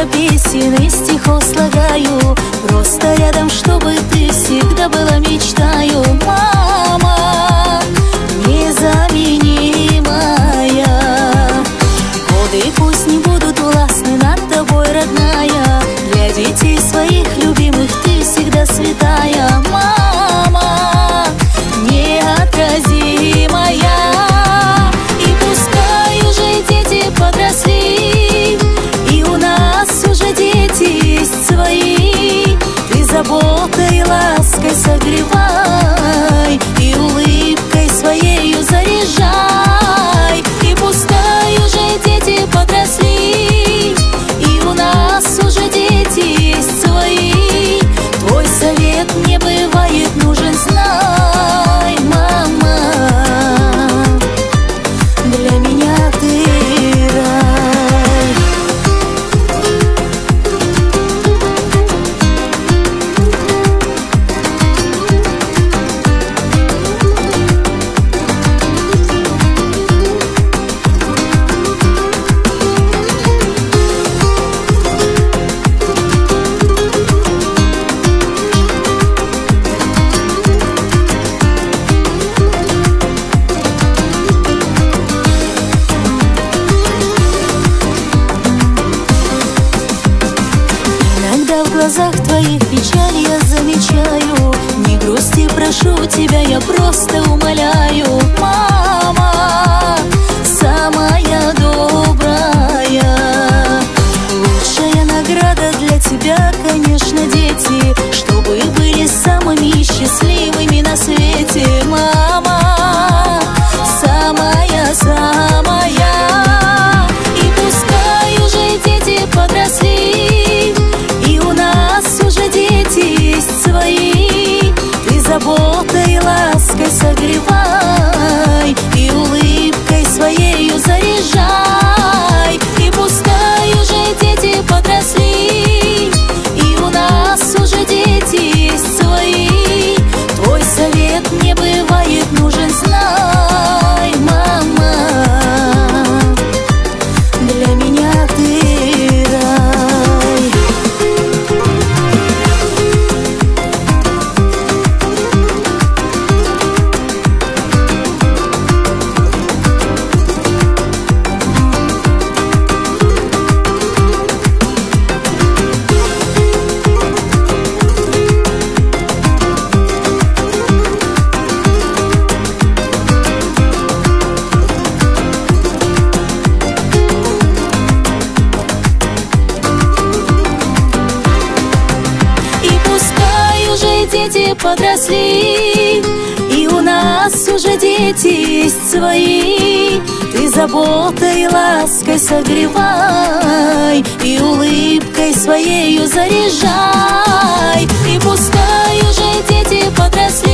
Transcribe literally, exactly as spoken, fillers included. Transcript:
много песен и стихов слагаю, просто рядом, чтобы ты всегда была, мечтаю. Мама незаменимая, годы пусть не будут властны над тобой, родная. Для детей своих любимых ты всегда святая. Мама неотразимая. И пускай уже дети подросли, и у нас уже дети есть свои, ты заботой и лаской согревай, и улыбкой своею заряжай. И пускай уже дети подросли, и у нас уже дети есть свои, твой совет мне бывает нужен, знай, мама, для меня ты рай. В глазах твоих печаль я замечаю, не грусти, прошу тебя, я просто умоляю. Мама самая добрая, лучшая награда для тебя, конечно, дети, чтобы были самыми счастливыми на свете. Мама самая-самая. И пускай уже дети подросли, и у нас уже дети есть свои, ты заботой и лаской согревай, и улыбкой своею заряжай. И пускай уже дети подросли, и у нас уже дети есть свои, твой совет мне бывает нужен, знай, мама, для меня ты рай. Дети подросли, и у нас уже дети есть свои, ты заботой и лаской согревай, и улыбкой своею заряжай. И пускай уже дети подросли,